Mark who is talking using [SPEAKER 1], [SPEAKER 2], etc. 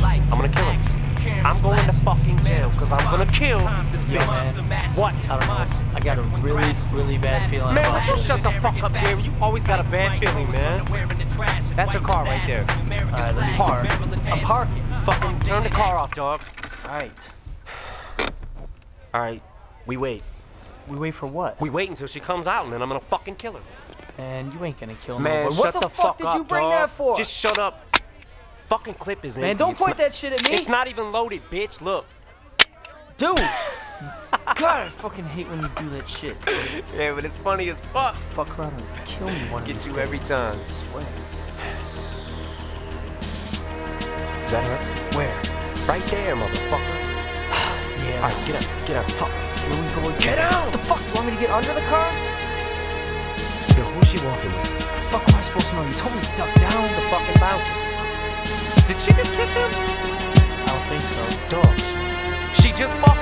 [SPEAKER 1] I'm gonna kill him. I'm going to fucking jail because I'm gonna kill this
[SPEAKER 2] Yo,
[SPEAKER 1] bitch.
[SPEAKER 2] man.
[SPEAKER 1] What?
[SPEAKER 2] I don't know. I got a really bad feeling.
[SPEAKER 1] Man,
[SPEAKER 2] about
[SPEAKER 1] would you
[SPEAKER 2] this.
[SPEAKER 1] shut the fuck up, Gary? You always got a bad feeling, man. That's your car right there.
[SPEAKER 2] Alright, let me park. I'm parking.
[SPEAKER 1] Fucking turn the car off, dog.
[SPEAKER 2] Alright.
[SPEAKER 1] Alright, we wait.
[SPEAKER 2] We wait for what?
[SPEAKER 1] We wait until she comes out and then I'm gonna fucking kill her.
[SPEAKER 2] Man, you ain't gonna kill
[SPEAKER 1] Man,
[SPEAKER 2] nobody.
[SPEAKER 1] shut
[SPEAKER 2] What
[SPEAKER 1] the
[SPEAKER 2] fuck
[SPEAKER 1] fuck
[SPEAKER 2] did
[SPEAKER 1] up,
[SPEAKER 2] you bring
[SPEAKER 1] dog.
[SPEAKER 2] that for?
[SPEAKER 1] Just shut up. Fucking clip is in.
[SPEAKER 2] Man, don't point that shit at me.
[SPEAKER 1] It's not even loaded, bitch. Look.
[SPEAKER 2] Dude! God, I fucking hate when you do that shit.
[SPEAKER 1] Yeah, but it's funny as fuck.
[SPEAKER 2] Fuck around and kill me one of
[SPEAKER 1] Get
[SPEAKER 2] these
[SPEAKER 1] you
[SPEAKER 2] days.
[SPEAKER 1] every time.
[SPEAKER 2] I swear.
[SPEAKER 1] Is that her?
[SPEAKER 2] Where?
[SPEAKER 1] Right there, motherfucker.
[SPEAKER 2] Yeah.
[SPEAKER 1] Alright, get up. Fuck.
[SPEAKER 2] Here we go again.
[SPEAKER 1] Get out!
[SPEAKER 2] What the fuck? You want me to get under the car?
[SPEAKER 1] Yo, who's she walking with?
[SPEAKER 2] Fuck am I supposed to know? You told me to duck down.
[SPEAKER 1] It's the fucking bouncer. Did she just kiss him?
[SPEAKER 2] I don't think so.
[SPEAKER 1] Dog. She just fucked